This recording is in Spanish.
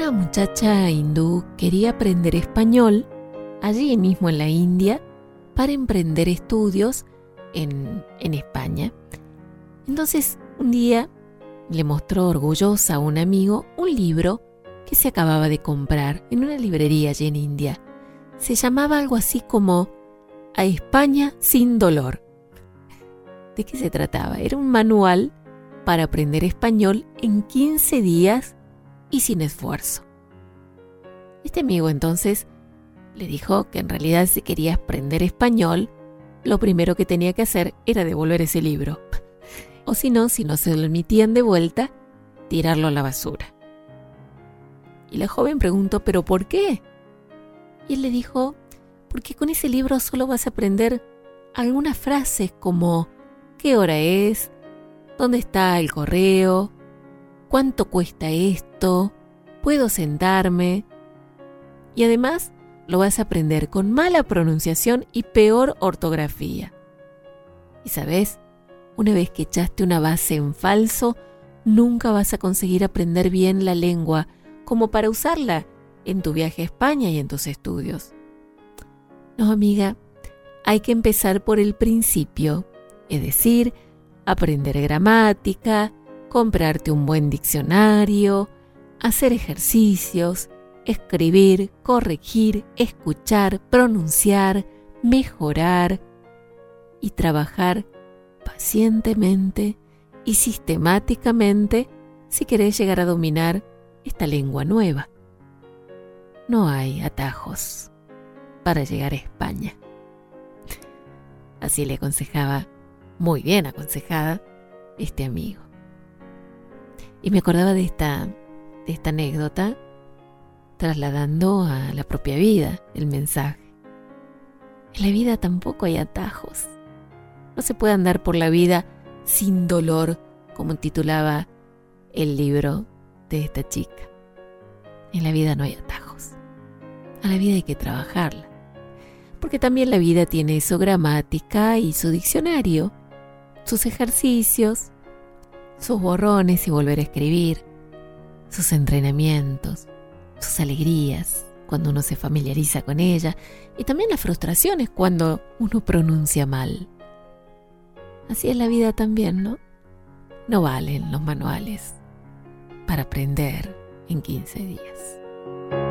Una muchacha hindú quería aprender español allí mismo en la India para emprender estudios en España. Entonces, un día le mostró orgullosa a un amigo un libro que se acababa de comprar en una librería allí en India. Se llamaba algo así como A España sin dolor. ¿De qué se trataba? Era un manual para aprender español en 15 días y sin esfuerzo. Este amigo entonces le dijo que en realidad si quería aprender español, lo primero que tenía que hacer era devolver ese libro. O si no se lo emitían de vuelta, tirarlo a la basura. Y la joven preguntó, ¿pero por qué? Y él le dijo, porque con ese libro solo vas a aprender algunas frases como ¿qué hora es? ¿Dónde está el correo? ¿Cuánto cuesta esto? ¿Puedo sentarme? Y además lo vas a aprender con mala pronunciación y peor ortografía. Y ¿sabes? Una vez que echaste una base en falso, nunca vas a conseguir aprender bien la lengua como para usarla en tu viaje a España y en tus estudios. No, amiga, hay que empezar por el principio, es decir, aprender gramática, comprarte un buen diccionario, hacer ejercicios, escribir, corregir, escuchar, pronunciar, mejorar y trabajar pacientemente y sistemáticamente si querés llegar a dominar esta lengua nueva. No hay atajos para llegar a España. Así le aconsejaba, muy bien aconsejada, este amigo. Y me acordaba de esta anécdota, trasladando a la propia vida el mensaje. En la vida tampoco hay atajos. No se puede andar por la vida sin dolor, como titulaba el libro de esta chica. En la vida no hay atajos. A la vida hay que trabajarla. Porque también la vida tiene su gramática y su diccionario, sus ejercicios, sus borrones y volver a escribir, sus entrenamientos, sus alegrías cuando uno se familiariza con ella y también las frustraciones cuando uno pronuncia mal. Así es la vida también, ¿no? No valen los manuales para aprender en 15 días.